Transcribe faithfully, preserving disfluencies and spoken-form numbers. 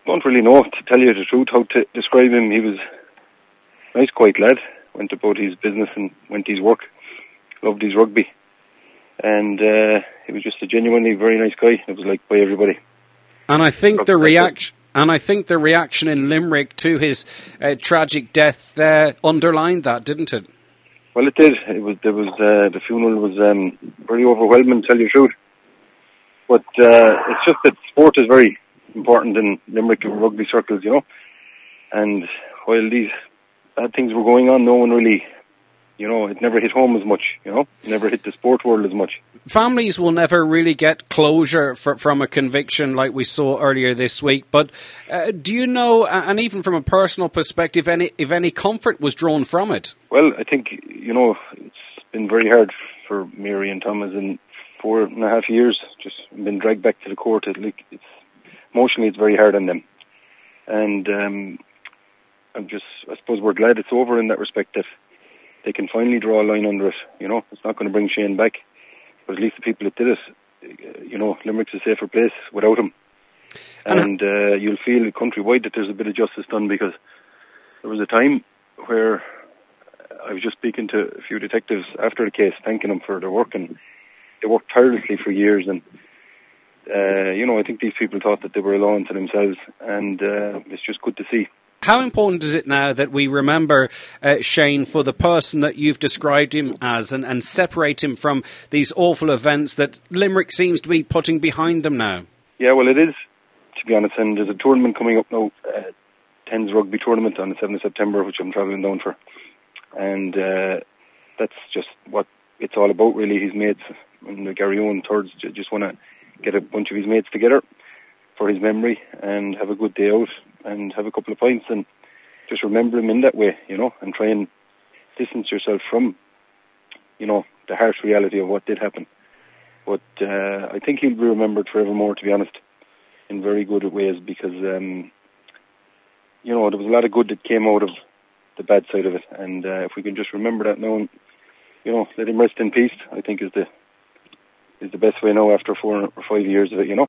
don't really know, to tell you the truth, how to describe him. He was a nice, quiet lad, went about his business and went to his work, loved his rugby. And uh, he was just a genuinely very nice guy. It was liked by everybody. And I think the reaction, and I think the reaction in Limerick to his uh, tragic death uh, underlined that, didn't it? Well, it did. It was. There was uh, the funeral was um, very overwhelming, to tell you the truth. But uh, it's just that sport is very important in Limerick and rugby circles, you know. And while these bad things were going on, no one really, you know, it never hit home as much, you know. It never hit the sport world as much. Families will never really get closure for, from a conviction like we saw earlier this week. But uh, do you know, and even from a personal perspective, any if any comfort was drawn from it? Well, I think, you know, it's been very hard for Mary and Thomas in four and a half years. Just been dragged back to the court. Like, it's emotionally, it's very hard on them. And um, I'm just, I suppose we're glad it's over in that respect, that they can finally draw a line under it. You know, it's not going to bring Shane back, but at least the people that did it, you know, Limerick's a safer place without him. And, and uh, you'll feel countrywide that there's a bit of justice done, because there was a time where I was just speaking to a few detectives after the case, thanking them for their work, and they worked tirelessly for years. And uh, you know, I think these people thought that they were alone to themselves, and uh, it's just good to see. How important is it now that we remember uh, Shane for the person that you've described him as, and, and separate him from these awful events that Limerick seems to be putting behind them now? Yeah, well, it is, to be honest. And there's a tournament coming up now, uh, Tens Rugby Tournament on the seventh of September, which I'm travelling down for. And uh, that's just what it's all about, really. His mates and the Gary Owen thirds just want to get a bunch of his mates together for his memory and have a good day out and have a couple of pints and just remember him in that way, you know, and try and distance yourself from, you know, the harsh reality of what did happen. But uh, I think he'll be remembered forevermore, to be honest, in very good ways, because, um, you know, there was a lot of good that came out of the bad side of it. And uh, if we can just remember that now and, you know, let him rest in peace, I think is the is the best way now after four or five years of it, you know.